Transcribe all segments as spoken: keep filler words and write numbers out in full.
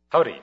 Howdy.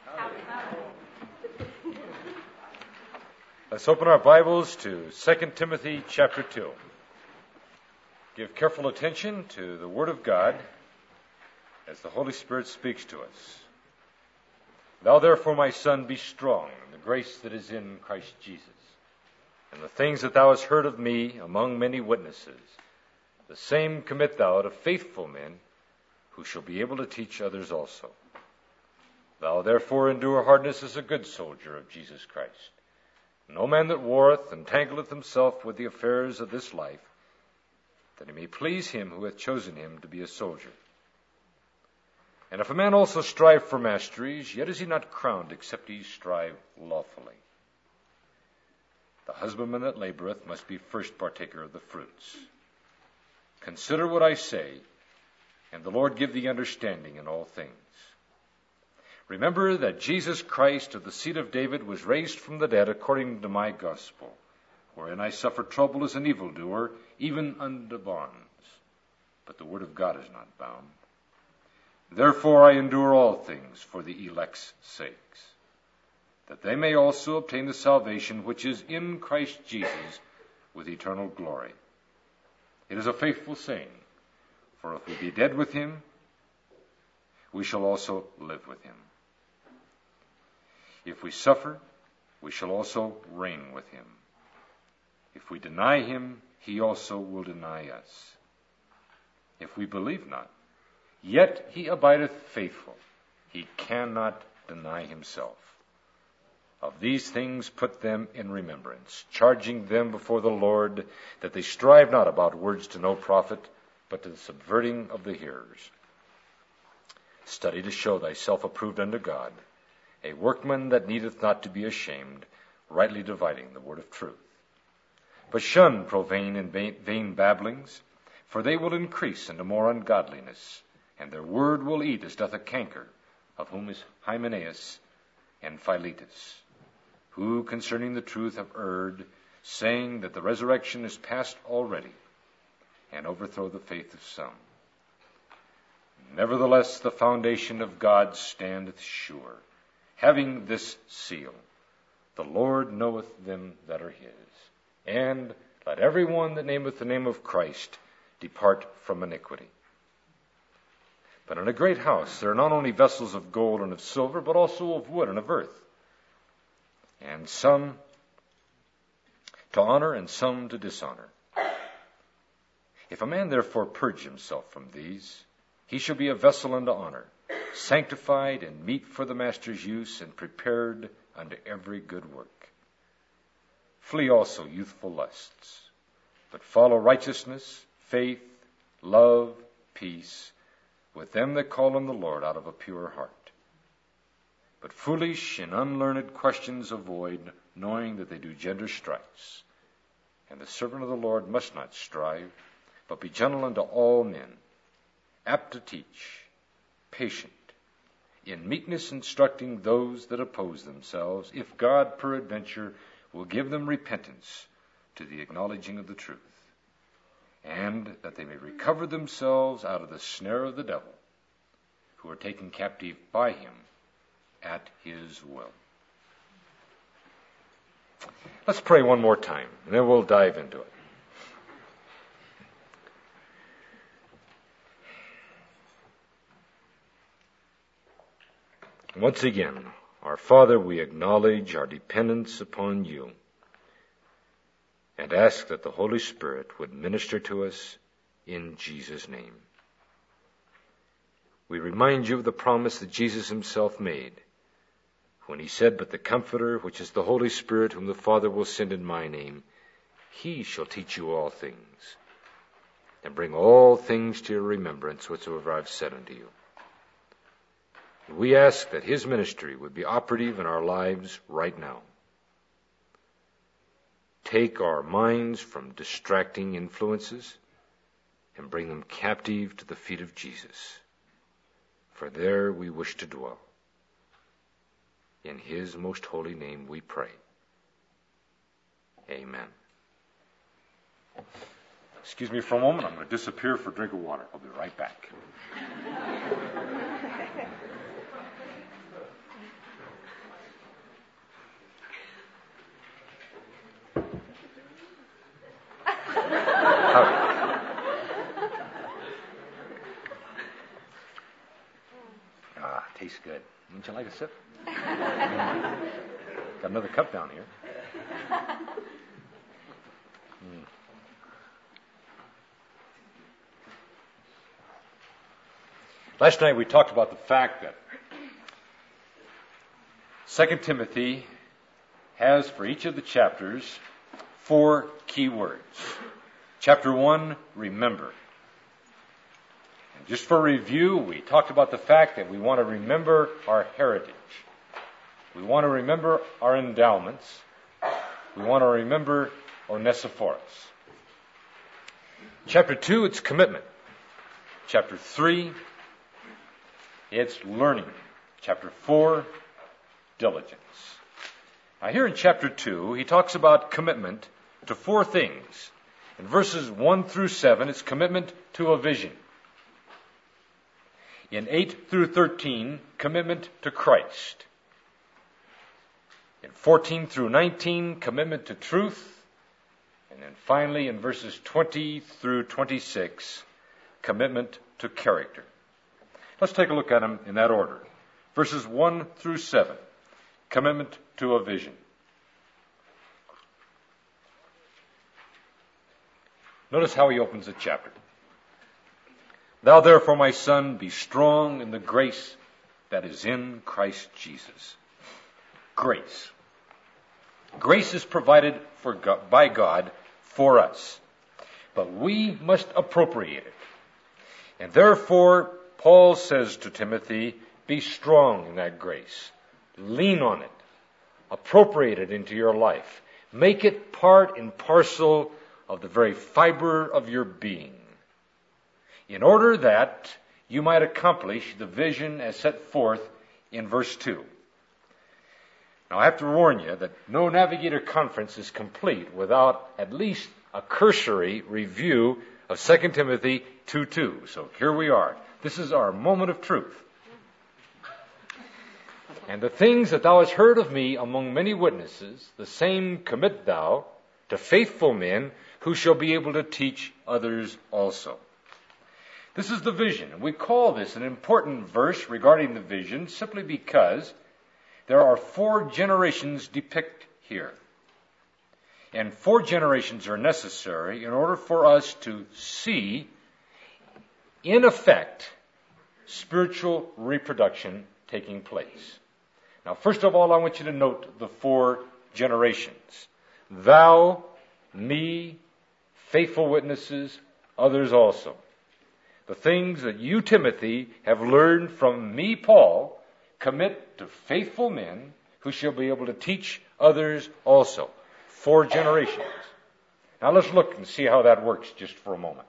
Let's open our Bibles to Second Timothy chapter two. Give careful attention to the Word of God as the Holy Spirit speaks to us. Thou therefore, my son, be strong in the grace that is in Christ Jesus, and the things that thou hast heard of me among many witnesses, the same commit thou to faithful men who shall be able to teach others also. Thou therefore endure hardness as a good soldier of Jesus Christ. No man that warreth entangleth himself with the affairs of this life, that he may please him who hath chosen him to be a soldier. And if a man also strive for masteries, yet is he not crowned, except he strive lawfully. The husbandman that laboreth must be first partaker of the fruits. Consider what I say, and the Lord give thee understanding in all things. Remember that Jesus Christ of the seed of David was raised from the dead according to my gospel, wherein I suffer trouble as an evildoer, even unto bonds. But the word of God is not bound. Therefore I endure all things for the elect's sakes, that they may also obtain the salvation which is in Christ Jesus with eternal glory. It is a faithful saying, for if we be dead with him, we shall also live with him. If we suffer, we shall also reign with him. If we deny him, he also will deny us. If we believe not, yet he abideth faithful. He cannot deny himself. Of these things put them in remembrance, charging them before the Lord that they strive not about words to no profit, but to the subverting of the hearers. Study to show thyself approved unto God, a workman that needeth not to be ashamed, rightly dividing the word of truth. But shun profane and vain babblings, for they will increase into more ungodliness, and their word will eat as doth a canker, of whom is Hymenaeus and Philetus, who concerning the truth have erred, saying that the resurrection is past already, and overthrow the faith of some. Nevertheless, the foundation of God standeth sure, having this seal: the Lord knoweth them that are his. And let every one that nameth the name of Christ depart from iniquity. But in a great house there are not only vessels of gold and of silver, but also of wood and of earth, and some to honor and some to dishonor. If a man therefore purge himself from these, he shall be a vessel unto honor, sanctified and meet for the master's use, and prepared unto every good work. Flee also youthful lusts, but follow righteousness, faith, love, peace, with them that call on the Lord out of a pure heart. But foolish and unlearned questions avoid, knowing that they do gender strifes. And the servant of the Lord must not strive, but be gentle unto all men, apt to teach, patient, in meekness instructing those that oppose themselves, if God peradventure will give them repentance to the acknowledging of the truth, and that they may recover themselves out of the snare of the devil, who are taken captive by him at his will. Let's pray one more time, and then we'll dive into it. Once again, our Father, we acknowledge our dependence upon you and ask that the Holy Spirit would minister to us in Jesus' name. We remind you of the promise that Jesus himself made when he said, "But the Comforter, which is the Holy Spirit, whom the Father will send in my name, he shall teach you all things, and bring all things to your remembrance whatsoever I have said unto you." We ask that his ministry would be operative in our lives right now. Take our minds from distracting influences and bring them captive to the feet of Jesus, for there we wish to dwell. In his most holy name we pray. Amen. Excuse me for a moment. I'm going to disappear for a drink of water. I'll be right back. tastes good. Wouldn't you like a sip? Mm. Got another cup down here. Mm. Last night we talked about the fact that Second Timothy has for each of the chapters four key words. Chapter one, remember. And just for review, we talked about the fact that we want to remember our heritage. We want to remember our endowments. We want to remember Onesiphorus. Chapter two, it's commitment. Chapter three, it's learning. Chapter four, diligence. Now here in chapter two, he talks about commitment to four things. In verses one through seven, it's commitment to a vision. In eight through thirteen, commitment to Christ. In fourteen through nineteen, commitment to truth. And then finally, in verses twenty through twenty-six, commitment to character. Let's take a look at them in that order. Verses one through seven, commitment to a vision. Notice how he opens the chapter. Thou therefore, my son, be strong in the grace that is in Christ Jesus. Grace. Grace is provided for God, by God for us. But we must appropriate it. And therefore, Paul says to Timothy, be strong in that grace. Lean on it. Appropriate it into your life. Make it part and parcel of the very fiber of your being, in order that you might accomplish the vision as set forth in verse two. Now I have to warn you that no Navigator Conference is complete without at least a cursory review of Second Timothy two two. So here we are. This is our moment of truth. And the things that thou hast heard of me among many witnesses, the same commit thou to faithful men who shall be able to teach others also. This is the vision. We call this an important verse regarding the vision simply because there are four generations depicted here. And four generations are necessary in order for us to see, in effect, spiritual reproduction taking place. Now, first of all, I want you to note the four generations. Thou, me, faithful witnesses, others also. The things that you, Timothy, have learned from me, Paul, commit to faithful men who shall be able to teach others also. Four generations. Now let's look and see how that works just for a moment.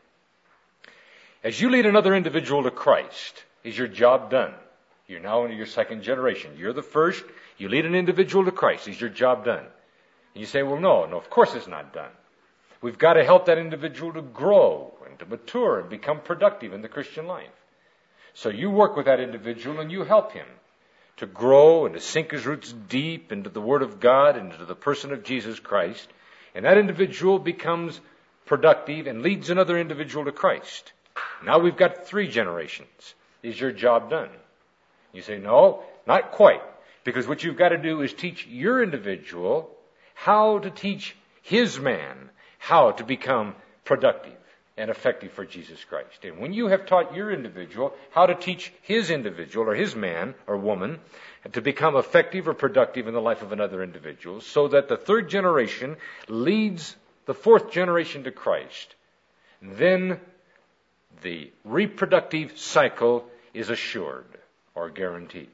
As you lead another individual to Christ, is your job done? You're now into your second generation. You're the first. You lead an individual to Christ. Is your job done? And you say, well, no, no, of course it's not done. We've got to help that individual to grow and to mature and become productive in the Christian life. So you work with that individual and you help him to grow and to sink his roots deep into the Word of God and into the person of Jesus Christ. And that individual becomes productive and leads another individual to Christ. Now we've got three generations. Is your job done? You say, no, not quite. Because what you've got to do is teach your individual how to teach his man how to become productive and effective for Jesus Christ. And when you have taught your individual how to teach his individual or his man or woman to become effective or productive in the life of another individual, so that the third generation leads the fourth generation to Christ, then the reproductive cycle is assured or guaranteed.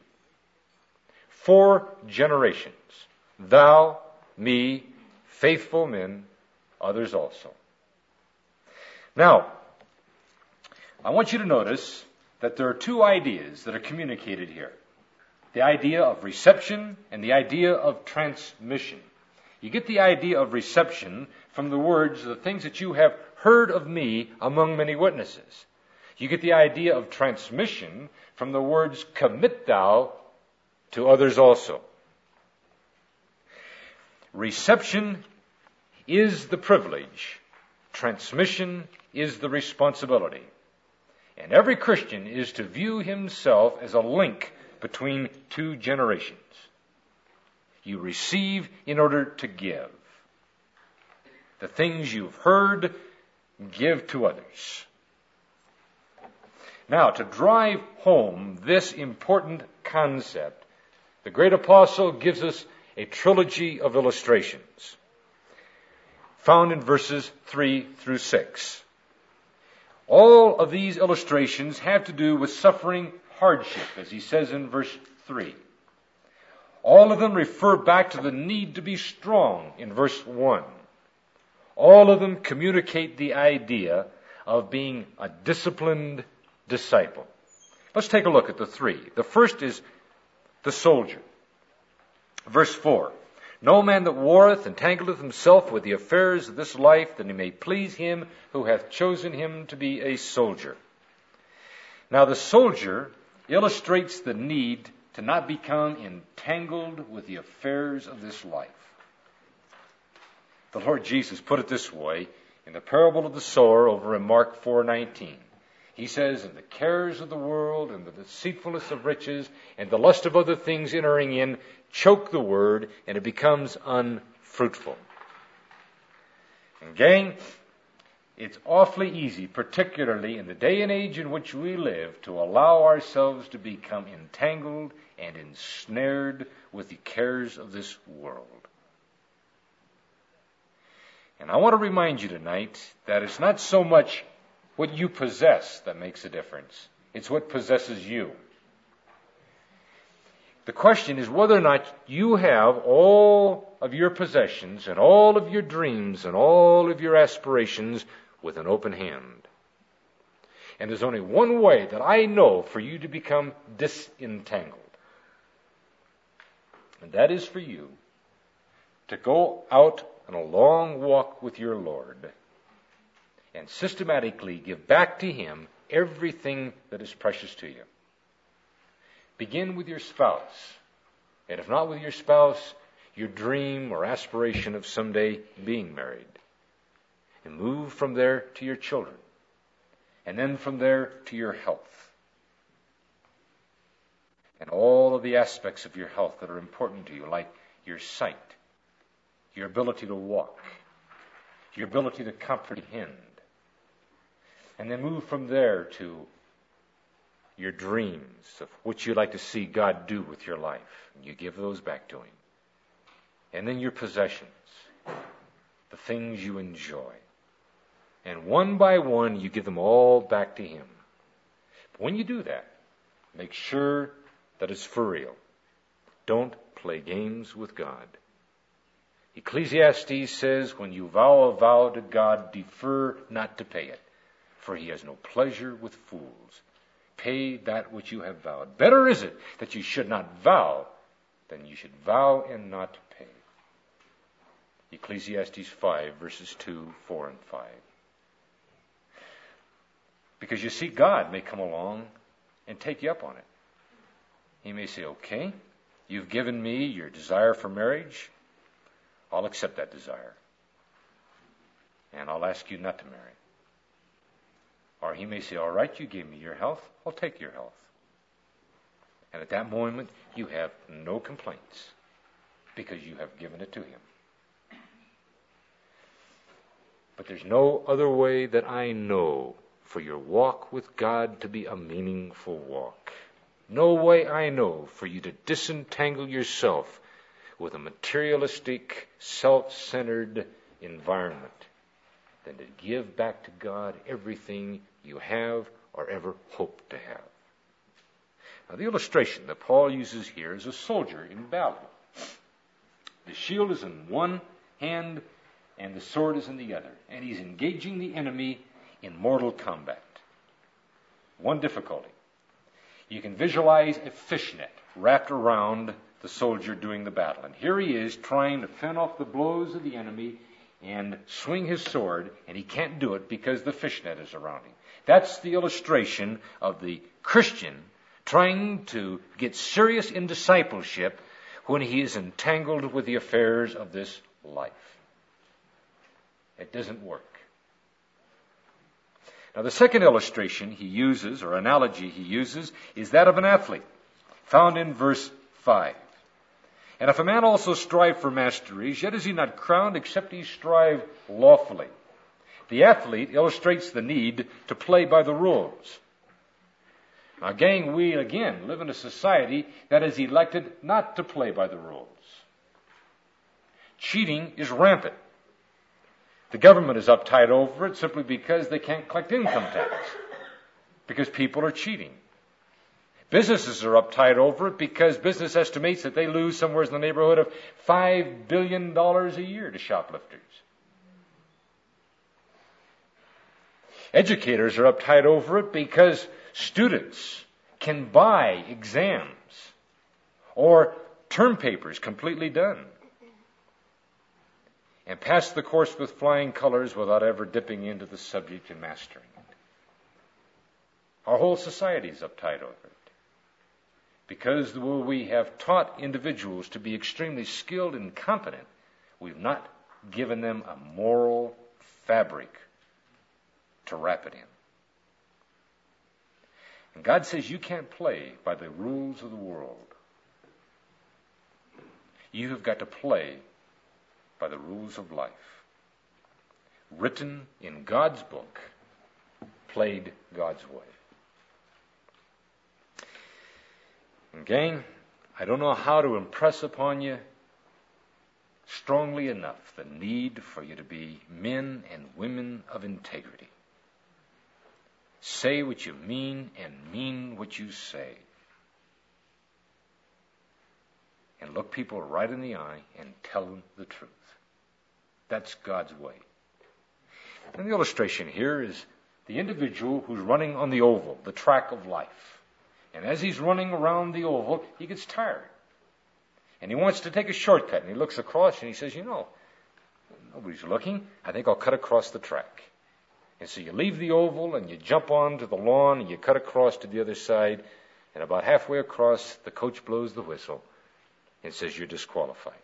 Four generations. Thou, me, faithful men, others also. Now, I want you to notice that there are two ideas that are communicated here. The idea of reception and the idea of transmission. You get the idea of reception from the words, the things that you have heard of me among many witnesses. You get the idea of transmission from the words, commit thou to others also. Reception is the privilege. Transmission is the responsibility. And every Christian is to view himself as a link between two generations. You receive in order to give. The things you've heard, give to others. Now, to drive home this important concept, the great apostle gives us a trilogy of illustrations found in verses three through six. All of these illustrations have to do with suffering hardship, as he says in verse three. All of them refer back to the need to be strong in verse one. All of them communicate the idea of being a disciplined disciple. Let's take a look at the three. The first is the soldier. Verse four. No man that warreth entangleth himself with the affairs of this life, that he may please him who hath chosen him to be a soldier. Now the soldier illustrates the need to not become entangled with the affairs of this life. The Lord Jesus put it this way in the parable of the sower over in Mark four nineteen. He says, and the cares of the world and the deceitfulness of riches and the lust of other things entering in choke the word, and it becomes unfruitful. And gang, it's awfully easy, particularly in the day and age in which we live, to allow ourselves to become entangled and ensnared with the cares of this world. And I want to remind you tonight that it's not so much what you possess that makes a difference. It's what possesses you. The question is whether or not you have all of your possessions and all of your dreams and all of your aspirations with an open hand. And there's only one way that I know for you to become disentangled. And that is for you to go out on a long walk with your Lord and systematically give back to Him everything that is precious to you. Begin with your spouse. And if not with your spouse, your dream or aspiration of someday being married. And move from there to your children. And then from there to your health. And all of the aspects of your health that are important to you, like your sight, your ability to walk, your ability to comprehend. And then move from there to your dreams of what you'd like to see God do with your life. You give those back to Him. And then your possessions, the things you enjoy. And one by one, you give them all back to Him. But when you do that, make sure that it's for real. Don't play games with God. Ecclesiastes says, when you vow a vow to God, defer not to pay it, for He has no pleasure with fools. Pay that which you have vowed. Better is it that you should not vow than you should vow and not pay. Ecclesiastes five, verses two, four, and five. Because you see, God may come along and take you up on it. He may say, okay, you've given me your desire for marriage. I'll accept that desire. And I'll ask you not to marry. Or He may say, all right, you gave me your health, I'll take your health. And at that moment, you have no complaints because you have given it to Him. But there's no other way that I know for your walk with God to be a meaningful walk. No way I know for you to disentangle yourself with a materialistic, self-centered environment than to give back to God everything you have or ever hope to have. Now, the illustration that Paul uses here is a soldier in battle. The shield is in one hand and the sword is in the other, and he's engaging the enemy in mortal combat. One difficulty. You can visualize a fishnet wrapped around the soldier doing the battle. And here he is trying to fend off the blows of the enemy and swing his sword, and he can't do it because the fishnet is around him. That's the illustration of the Christian trying to get serious in discipleship when he is entangled with the affairs of this life. It doesn't work. Now, the second illustration he uses, or analogy he uses, is that of an athlete, found in verse five. And if a man also strive for masteries, yet is he not crowned, except he strive lawfully. The athlete illustrates the need to play by the rules. Now, gang, we again live in a society that has elected not to play by the rules. Cheating is rampant. The government is uptight over it simply because they can't collect income tax, because people are cheating. Businesses are uptight over it because business estimates that they lose somewhere in the neighborhood of five billion dollars a year to shoplifters. Educators are uptight over it because students can buy exams or term papers completely done and pass the course with flying colors without ever dipping into the subject and mastering it. Our whole society is uptight over it because though we have taught individuals to be extremely skilled and competent, we've not given them a moral fabric to wrap it in. And God says you can't play by the rules of the world. You have got to play by the rules of life. Written in God's book, played God's way. And gang, I don't know how to impress upon you strongly enough the need for you to be men and women of integrity. Say what you mean and mean what you say. And look people right in the eye and tell them the truth. That's God's way. And the illustration here is the individual who's running on the oval, the track of life. And as he's running around the oval, he gets tired. And he wants to take a shortcut. And he looks across and he says, you know, nobody's looking. I think I'll cut across the track. And so you leave the oval and you jump onto the lawn and you cut across to the other side. And about halfway across, the coach blows the whistle and says you're disqualified.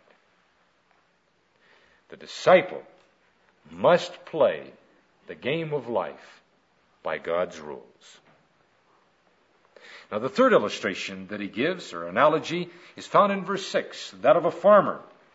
The disciple must play the game of life by God's rules. Now, the third illustration that he gives, or analogy, is found in verse six, that of a farmer.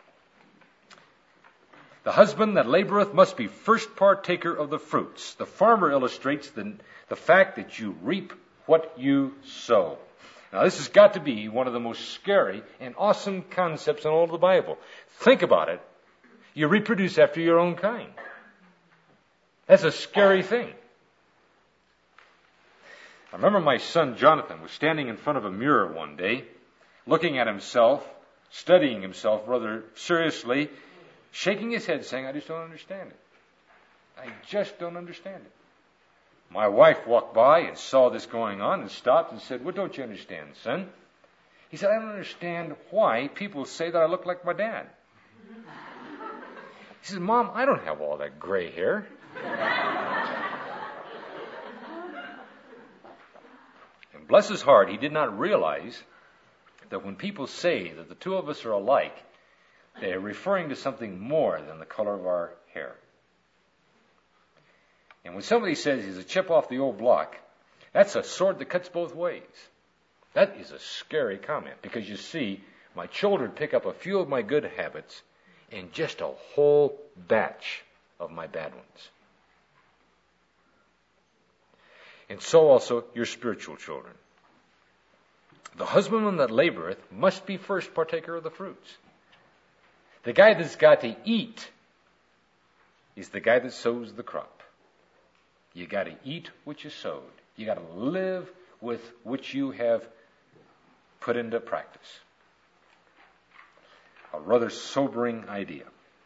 The husband that laboreth must be first partaker of the fruits. The farmer illustrates the, the fact that you reap what you sow. Now, this has got to be one of the most scary and awesome concepts in all of the Bible. Think about it. You reproduce after your own kind. That's a scary thing. I remember my son Jonathan was standing in front of a mirror one day, looking at himself, studying himself rather seriously, shaking his head saying, I just don't understand it. I just don't understand it. My wife walked by and saw this going on and stopped and said, what don't you understand, son? He said, I don't understand why people say that I look like my dad. He said, Mom, I don't have all that gray hair. And bless his heart, he did not realize that when people say that the two of us are alike, they are referring to something more than the color of our hair. And when somebody says he's a chip off the old block, that's a sword that cuts both ways. That is a scary comment because you see, my children pick up a few of my good habits and just a whole batch of my bad ones. And so also your spiritual children. The husbandman that laboreth must be first partaker of the fruits. The guy that's got to eat is the guy that sows the crop. You got to eat what you sowed. You got to live with what you have put into practice. A rather sobering idea.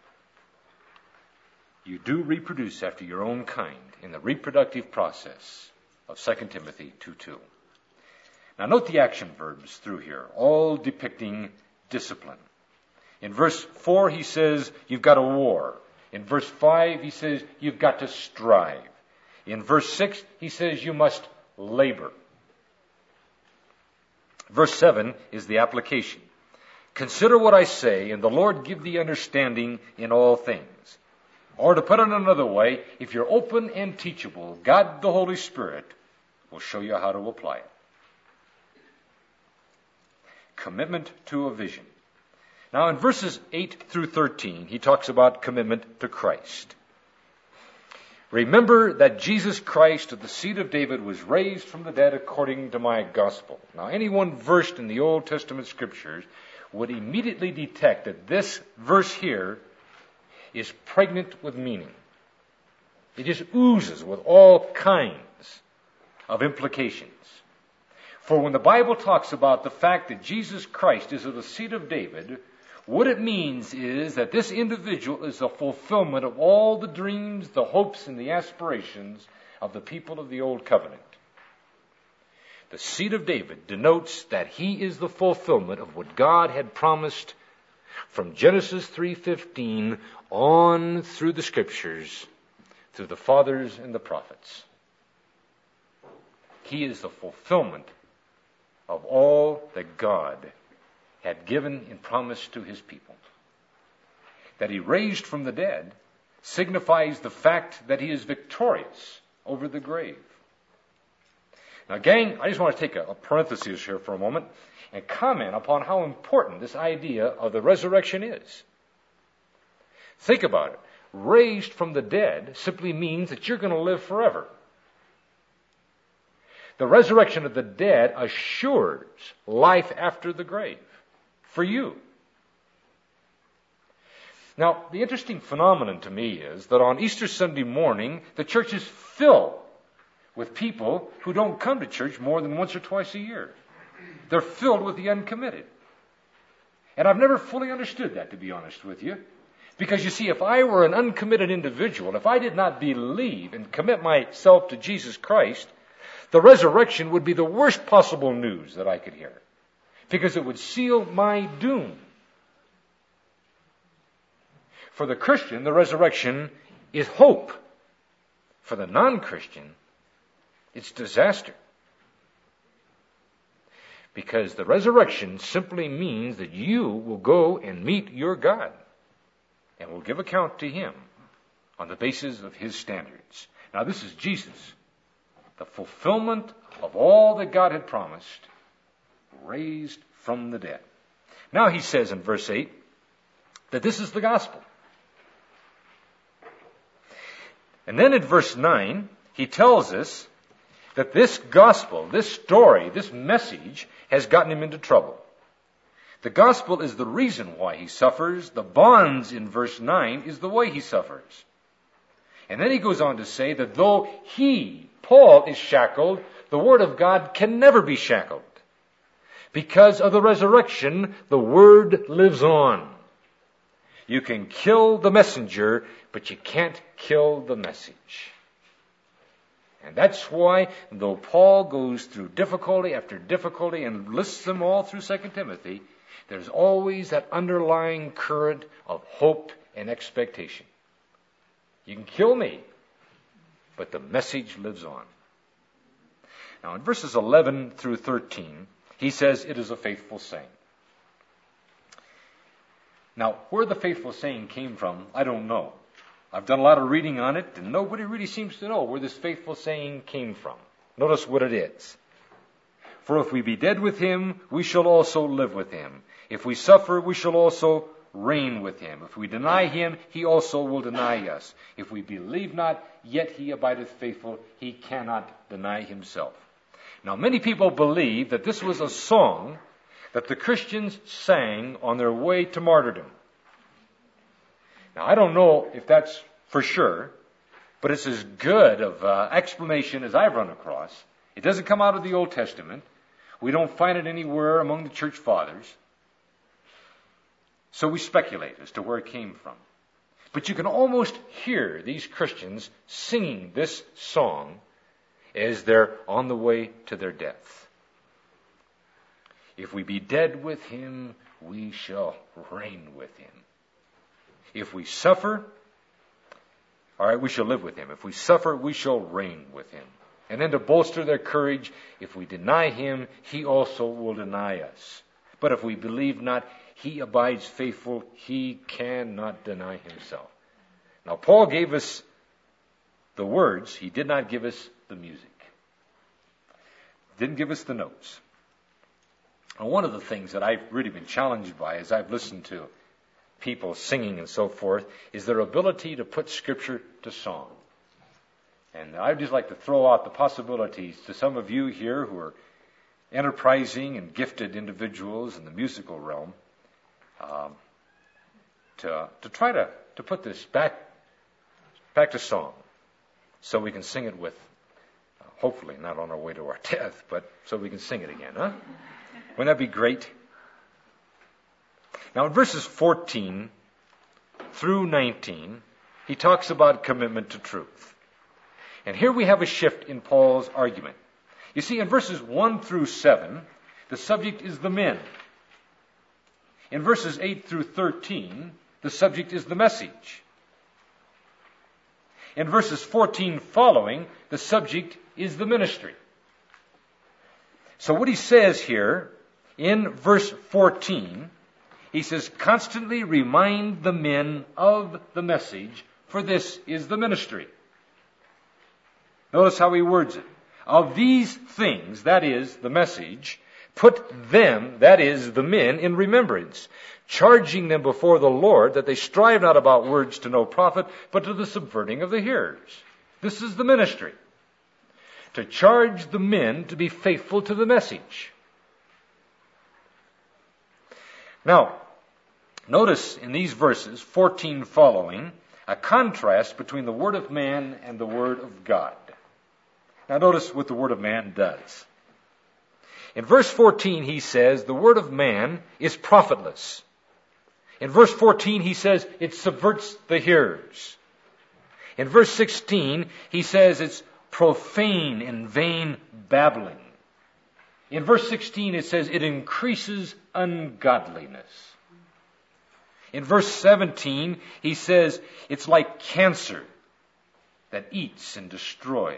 You do reproduce after your own kind in the reproductive process of Second Timothy two two. Now note the action verbs through here, all depicting discipline. In verse four he says you've got a war. In verse five he says you've got to strive. In verse six he says you must labor. Verse seven is the application. Consider what I say, and the Lord give thee understanding in all things. Or to put it another way, if you're open and teachable, God the Holy Spirit will show you how to apply it. Commitment to a vision. Now in verses eight through thirteen, he talks about commitment to Christ. Remember that Jesus Christ of the seed of David was raised from the dead according to my gospel. Now anyone versed in the Old Testament scriptures would immediately detect that this verse here is pregnant with meaning. It just oozes with all kinds of implications. For when the Bible talks about the fact that Jesus Christ is of the seed of David, what it means is that this individual is the fulfillment of all the dreams, the hopes, and the aspirations of the people of the Old Covenant. The seed of David denotes that he is the fulfillment of what God had promised from Genesis three fifteen on through the Scriptures, through the fathers and the prophets. He is the fulfillment of all that God had given in promise to his people. That he raised from the dead signifies the fact that he is victorious over the grave. Now, gang, I just want to take a, a parenthesis here for a moment and comment upon how important this idea of the resurrection is. Think about it. Raised from the dead simply means that you're going to live forever. The resurrection of the dead assures life after the grave for you. Now, the interesting phenomenon to me is that on Easter Sunday morning, the church is filled with people who don't come to church more than once or twice a year. They're filled with the uncommitted. And I've never fully understood that, to be honest with you. Because you see, if I were an uncommitted individual, if I did not believe and commit myself to Jesus Christ, the resurrection would be the worst possible news that I could hear. Because it would seal my doom. For the Christian, the resurrection is hope. For the non-Christian, it's disaster. Because the resurrection simply means that you will go and meet your God and will give account to him on the basis of his standards. Now this is Jesus, the fulfillment of all that God had promised, raised from the dead. Now he says in verse eight that this is the gospel. And then in verse nine, he tells us that this gospel, this story, this message has gotten him into trouble. The gospel is the reason why he suffers. The bonds in verse nine is the way he suffers. And then he goes on to say that though he, Paul, is shackled, the word of God can never be shackled. Because of the resurrection, the word lives on. You can kill the messenger, but you can't kill the message. And that's why, though Paul goes through difficulty after difficulty and lists them all through Second Timothy, there's always that underlying current of hope and expectation. You can kill me, but the message lives on. Now in verses eleven through thirteen, he says it is a faithful saying. Now, where the faithful saying came from, I don't know. I've done a lot of reading on it, and nobody really seems to know where this faithful saying came from. Notice what it is. For if we be dead with him, we shall also live with him. If we suffer, we shall also reign with him. If we deny him, he also will deny us. If we believe not, yet he abideth faithful. He cannot deny himself. Now, many people believe that this was a song that the Christians sang on their way to martyrdom. Now, I don't know if that's for sure, but it's as good of uh, explanation as I've run across. It doesn't come out of the Old Testament. We don't find it anywhere among the church fathers. So we speculate as to where it came from. But you can almost hear these Christians singing this song as they're on the way to their death. If we be dead with him, we shall reign with him. If we suffer, all right, we shall live with him. If we suffer, we shall reign with him. And then to bolster their courage, if we deny him, he also will deny us. But if we believe not, he abides faithful. He cannot deny himself. Now, Paul gave us the words. He did not give us the music. Didn't give us the notes. Now, one of the things that I've really been challenged by as I've listened to people singing and so forth is their ability to put Scripture to song. And I'd just like to throw out the possibilities to some of you here who are enterprising and gifted individuals in the musical realm, um, to to try to, to put this back back to song so we can sing it with, uh, hopefully not on our way to our death, but so we can sing it again, huh? Wouldn't that be great? Now in verses fourteen through nineteen, he talks about commitment to truth. And here we have a shift in Paul's argument. You see, in verses one through seven, the subject is the men. In verses eight through thirteen, the subject is the message. In verses fourteen following, the subject is the ministry. So what he says here, in verse fourteen, he says, constantly remind the men of the message, for this is the ministry. Notice how he words it. Of these things, that is, the message, put them, that is, the men, in remembrance, charging them before the Lord that they strive not about words to no profit, but to the subverting of the hearers. This is the ministry. To charge the men to be faithful to the message. Now, notice in these verses, fourteen following, a contrast between the word of man and the word of God. Now notice what the word of man does. In verse fourteen he says the word of man is profitless. In verse fourteen he says it subverts the hearers. In verse sixteen he says it's profane and vain babbling. In verse sixteen it says it increases ungodliness. In verse seventeen he says it's like cancer that eats and destroys.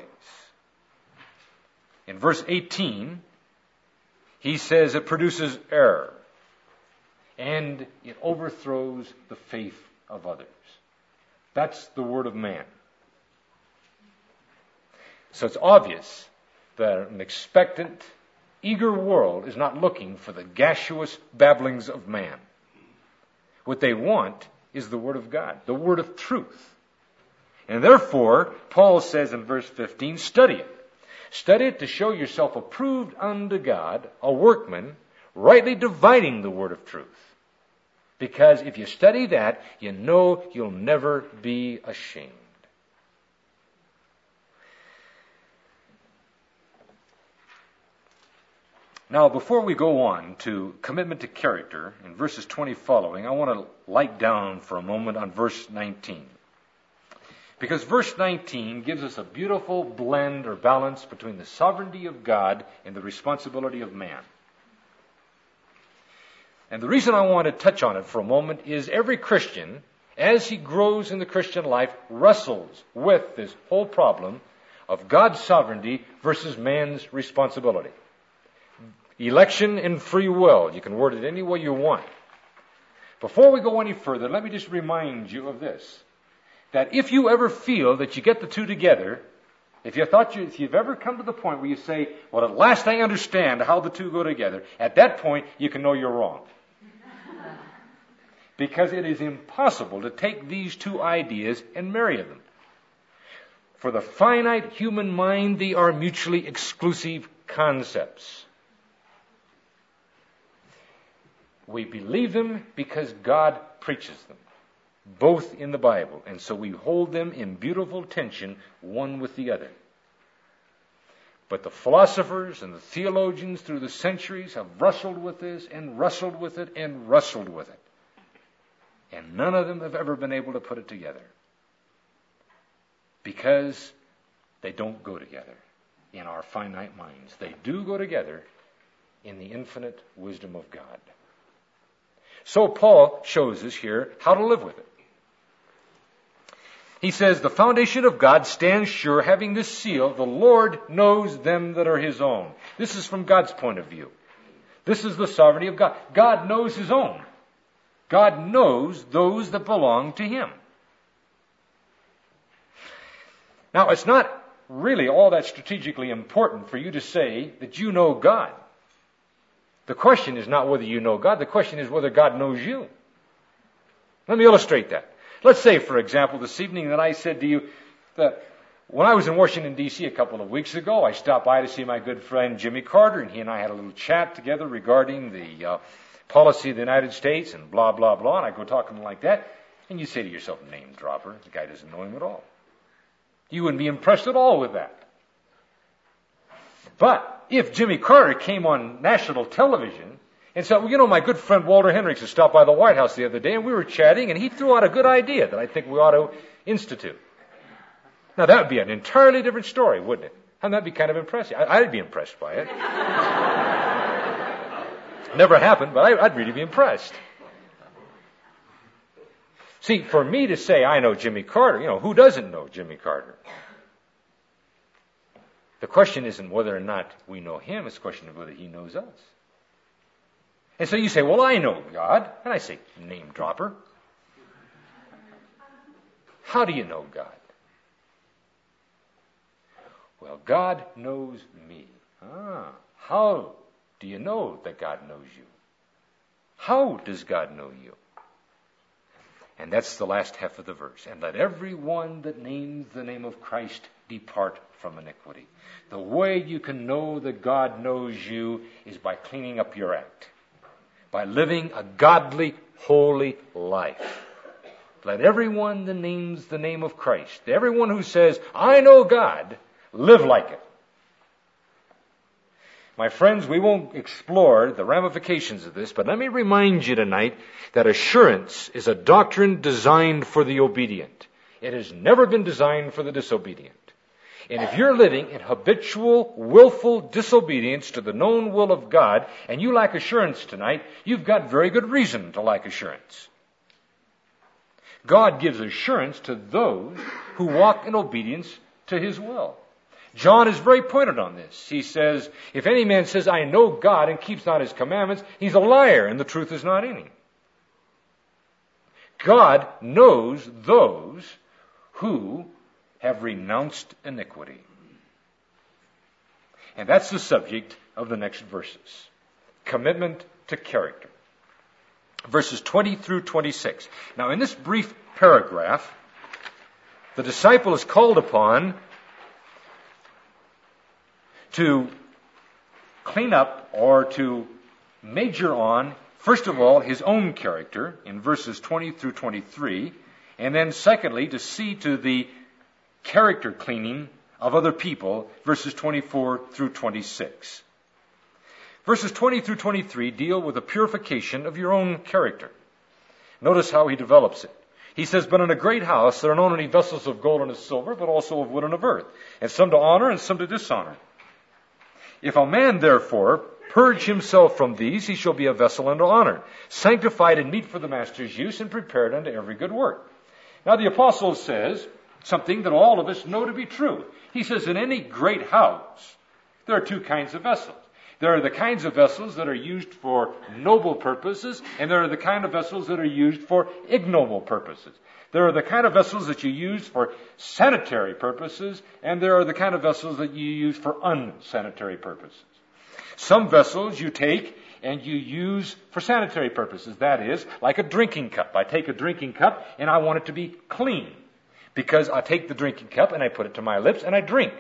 In verse eighteen, he says it produces error and it overthrows the faith of others. That's the word of man. So it's obvious that an expectant, eager world is not looking for the gaseous babblings of man. What they want is the word of God, the word of truth. And therefore, Paul says in verse fifteen, study it. Study it to show yourself approved unto God, a workman, rightly dividing the word of truth. Because if you study that, you know you'll never be ashamed. Now, before we go on to commitment to character, in verses twenty following, I want to light down for a moment on verse nineteen. Because verse nineteen gives us a beautiful blend or balance between the sovereignty of God and the responsibility of man. And the reason I want to touch on it for a moment is every Christian, as he grows in the Christian life, wrestles with this whole problem of God's sovereignty versus man's responsibility. Election and free will. You can word it any way you want. Before we go any further, let me just remind you of this. That if you ever feel that you get the two together, if you thought you, if you've ever come to the point where you say, well, at last I understand how the two go together, at that point you can know you're wrong. Because it is impossible to take these two ideas and marry them. For the finite human mind, they are mutually exclusive concepts. We believe them because God preaches them. Both in the Bible, and so we hold them in beautiful tension, one with the other. But the philosophers and the theologians through the centuries have wrestled with this, and wrestled with it, and wrestled with it. And none of them have ever been able to put it together. Because they don't go together in our finite minds. They do go together in the infinite wisdom of God. So Paul shows us here how to live with it. He says, the foundation of God stands sure, having this seal, the Lord knows them that are his own. This is from God's point of view. This is the sovereignty of God. God knows his own. God knows those that belong to him. Now, it's not really all that strategically important for you to say that you know God. The question is not whether you know God. The question is whether God knows you. Let me illustrate that. Let's say, for example, this evening that I said to you that when I was in Washington, D C a couple of weeks ago, I stopped by to see my good friend Jimmy Carter, and he and I had a little chat together regarding the uh, policy of the United States and blah, blah, blah, and I go talking like that, and you say to yourself, name dropper, the guy doesn't know him at all. You wouldn't be impressed at all with that. But if Jimmy Carter came on national television and said, well, you know, my good friend Walter Hendricks stopped by the White House the other day, and we were chatting, and he threw out a good idea that I think we ought to institute. Now, that would be an entirely different story, wouldn't it? And that'd be kind of impressive. I'd be impressed by it. Never happened, but I'd really be impressed. See, for me to say I know Jimmy Carter, you know, who doesn't know Jimmy Carter? The question isn't whether or not we know him, it's a question of whether he knows us. And so you say, well, I know God. And I say, name dropper. How do you know God? Well, God knows me. Ah, how do you know that God knows you? How does God know you? And that's the last half of the verse. And let every one that names the name of Christ depart from iniquity. The way you can know that God knows you is by cleaning up your act. By living a godly, holy life. Let everyone that names the name of Christ, everyone who says, I know God, live like it. My friends, we won't explore the ramifications of this, but let me remind you tonight that assurance is a doctrine designed for the obedient. It has never been designed for the disobedient. And if you're living in habitual, willful disobedience to the known will of God, and you lack assurance tonight, you've got very good reason to lack assurance. God gives assurance to those who walk in obedience to His will. John is very pointed on this. He says, if any man says, I know God and keeps not His commandments, he's a liar and the truth is not in him. God knows those who have renounced iniquity. And that's the subject of the next verses. Commitment to character. Verses twenty through twenty-six. Now, in this brief paragraph, the disciple is called upon to clean up or to major on, first of all, his own character in verses twenty through twenty-three, and then secondly, to see to the character cleaning of other people, verses twenty-four through twenty-six. Verses twenty through twenty-three deal with the purification of your own character. Notice how he develops it. He says, but in a great house there are not only vessels of gold and of silver, but also of wood and of earth, and some to honor and some to dishonor. If a man therefore purge himself from these, he shall be a vessel unto honor, sanctified and meet for the master's use, and prepared unto every good work. Now the apostle says something that all of us know to be true. He says, in any great house, there are two kinds of vessels. There are the kinds of vessels that are used for noble purposes, and there are the kind of vessels that are used for ignoble purposes. There are the kind of vessels that you use for sanitary purposes, and there are the kind of vessels that you use for unsanitary purposes. Some vessels you take and you use for sanitary purposes. That is, like a drinking cup. I take a drinking cup and I want it to be clean, because I take the drinking cup and I put it to my lips and I drink.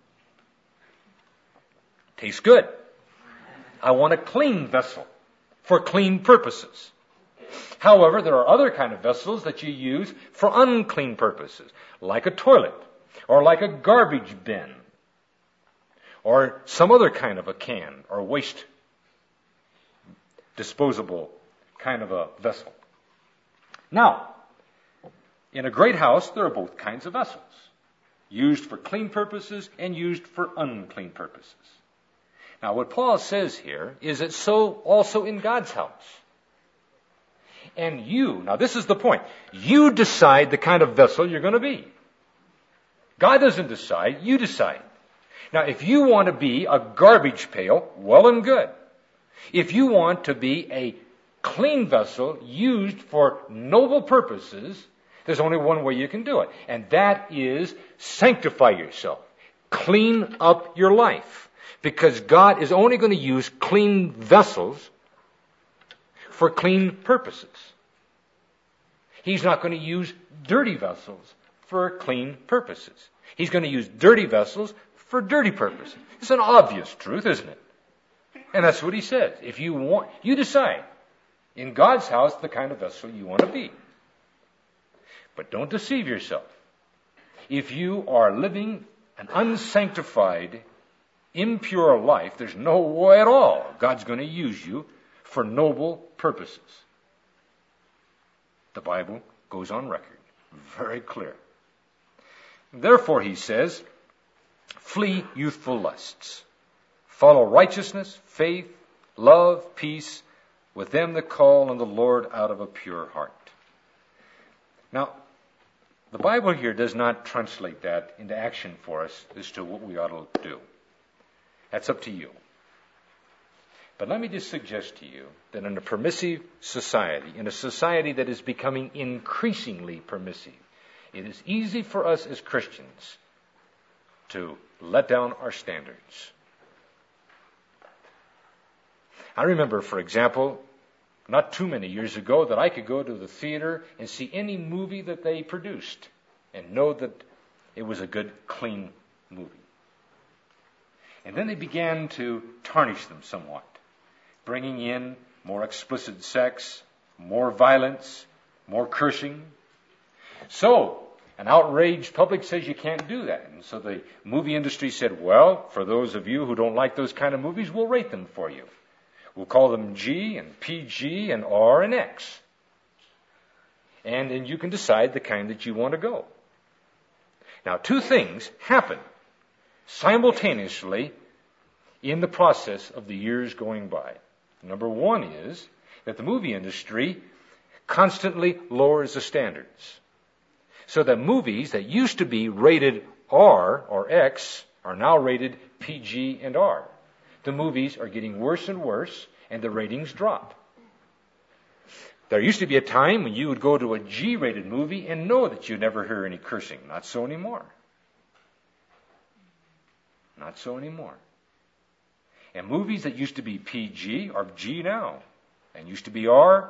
Tastes good. I want a clean vessel for clean purposes. However, there are other kind of vessels that you use for unclean purposes, like a toilet, or like a garbage bin, or some other kind of a can, or waste disposable kind of a vessel. Now, in a great house, there are both kinds of vessels, used for clean purposes and used for unclean purposes. Now, what Paul says here is that so also in God's house. And you, now this is the point, you decide the kind of vessel you're going to be. God doesn't decide, you decide. Now, if you want to be a garbage pail, well and good. If you want to be a clean vessel used for noble purposes, There's only one way you can do it, and that is sanctify yourself. Clean up your life, because God is only going to use clean vessels for clean purposes. He's not going to use dirty vessels for clean purposes. He's going to use dirty vessels for dirty purposes. It's an obvious truth, isn't it? And that's what he says. If you want, you decide in God's house the kind of vessel you want to be. But don't deceive yourself. If you are living an unsanctified, impure life, there's no way at all God's going to use you for noble purposes. The Bible goes on record, very clear. Therefore, he says, flee youthful lusts. Follow righteousness, faith, love, peace, with them that call on the Lord out of a pure heart. Now, the Bible here does not translate that into action for us as to what we ought to do. That's up to you. But let me just suggest to you that in a permissive society, in a society that is becoming increasingly permissive, it is easy for us as Christians to let down our standards. I remember, for example, not too many years ago, that I could go to the theater and see any movie that they produced and know that it was a good, clean movie. And then they began to tarnish them somewhat, bringing in more explicit sex, more violence, more cursing. So, an outraged public says you can't do that. And so the movie industry said, well, for those of you who don't like those kind of movies, we'll rate them for you. We'll call them G and P G and R and X. And then you can decide the kind that you want to go. Now, two things happen simultaneously in the process of the years going by. Number one is that the movie industry constantly lowers the standards. So that movies that used to be rated R or X are now rated P G and R. The movies are getting worse and worse, and the ratings drop. There used to be a time when you would go to a G-rated movie and know that you'd never hear any cursing. Not so anymore. Not so anymore. And movies that used to be P G are G now, and used to be R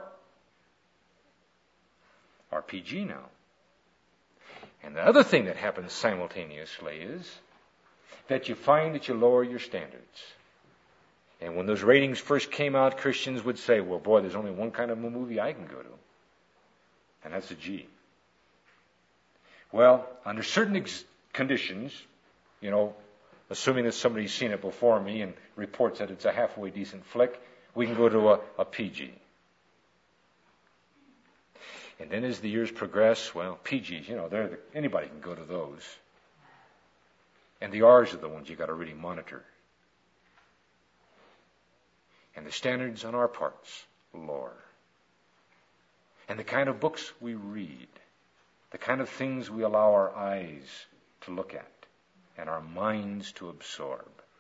are P G now. And the other thing that happens simultaneously is that you find that you lower your standards. And when those ratings first came out, Christians would say, well, boy, there's only one kind of movie I can go to. And that's a G. Well, under certain ex- conditions, you know, assuming that somebody's seen it before me and reports that it's a halfway decent flick, we can go to a, a P G. And then as the years progress, well, P Gs, you know, they're the, anybody can go to those. And the R's are the ones you got to really monitor. And the standards on our parts lower. And the kind of books we read, the kind of things we allow our eyes to look at and our minds to absorb.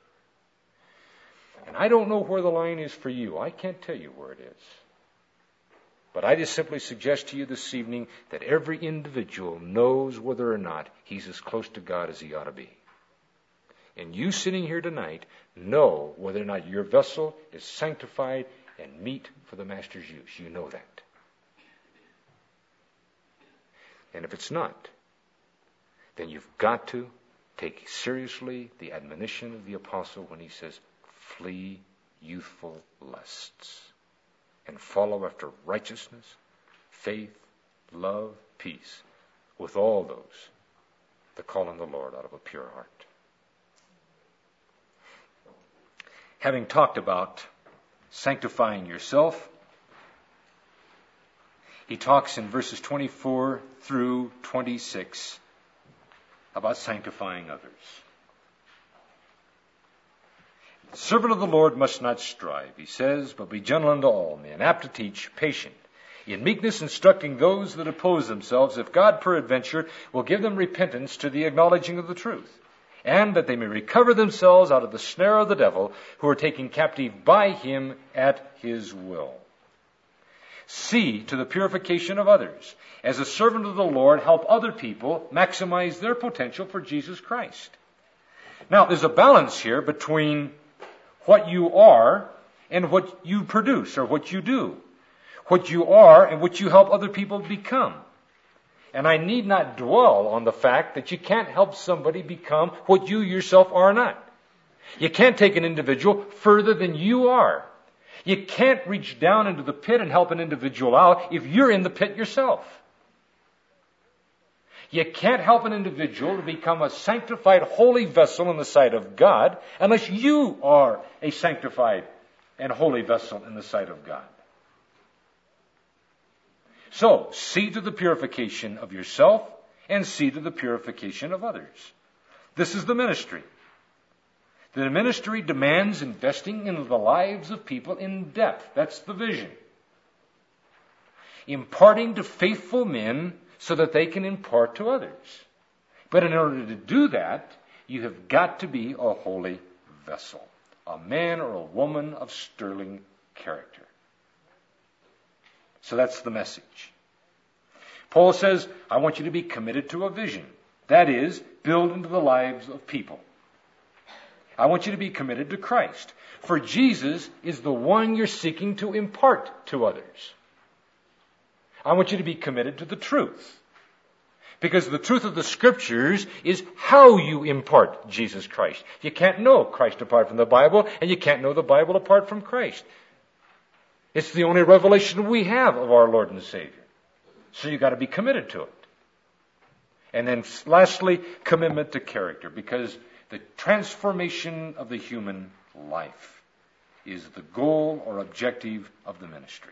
And I don't know where the line is for you. I can't tell you where it is. But I just simply suggest to you this evening that every individual knows whether or not he's as close to God as he ought to be. And you sitting here tonight know whether or not your vessel is sanctified and meet for the Master's use. You know that. And if it's not, then you've got to take seriously the admonition of the apostle when he says, flee youthful lusts and follow after righteousness, faith, love, peace, with all those that call on the Lord out of a pure heart. Having talked about sanctifying yourself, he talks in verses twenty-four through twenty-six about sanctifying others. The servant of the Lord must not strive, he says, but be gentle unto all men, apt to teach, patient, in meekness instructing those that oppose themselves, if God peradventure will give them repentance to the acknowledging of the truth, and that they may recover themselves out of the snare of the devil, who are taken captive by him at his will. See to the purification of others. As a servant of the Lord, help other people maximize their potential for Jesus Christ. Now, there's a balance here between what you are and what you produce or what you do. What you are and what you help other people become. And I need not dwell on the fact that you can't help somebody become what you yourself are not. You can't take an individual further than you are. You can't reach down into the pit and help an individual out if you're in the pit yourself. You can't help an individual to become a sanctified, holy vessel in the sight of God unless you are a sanctified and holy vessel in the sight of God. So, see to the purification of yourself and see to the purification of others. This is the ministry. The ministry demands investing in the lives of people in depth. That's the vision. Imparting to faithful men so that they can impart to others. But in order to do that, you have got to be a holy vessel. A man or a woman of sterling character. So that's the message. Paul says, I want you to be committed to a vision. That is, build into the lives of people. I want you to be committed to Christ. For Jesus is the one you're seeking to impart to others. I want you to be committed to the truth. Because the truth of the Scriptures is how you impart Jesus Christ. You can't know Christ apart from the Bible, and you can't know the Bible apart from Christ. It's the only revelation we have of our Lord and Savior. So you've got to be committed to it. And then lastly, commitment to character, because the transformation of the human life is the goal or objective of the ministry.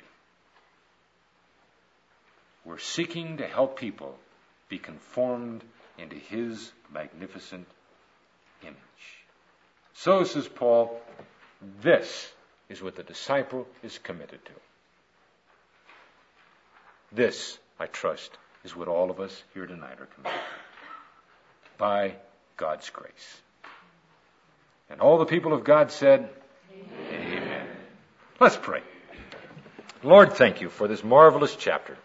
We're seeking to help people be conformed into His magnificent image. So, says Paul, this is what the disciple is committed to. This, I trust, is what all of us here tonight are committed to. By God's grace. And all the people of God said, Amen. Amen. Let's pray. Lord, thank you for this marvelous chapter.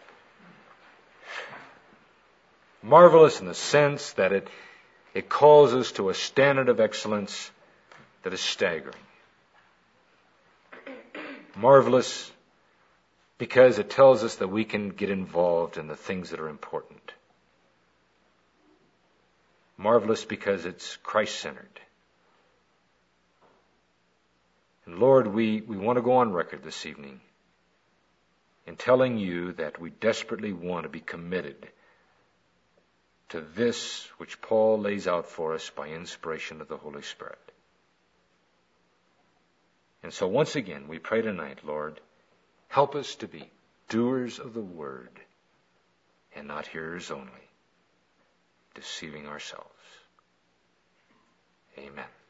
Marvelous in the sense that it, it calls us to a standard of excellence that is staggering. Marvelous because it tells us that we can get involved in the things that are important. Marvelous because it's Christ-centered. And Lord, we, we want to go on record this evening in telling you that we desperately want to be committed to this which Paul lays out for us by inspiration of the Holy Spirit. And so once again, we pray tonight, Lord, help us to be doers of the word and not hearers only, deceiving ourselves. Amen.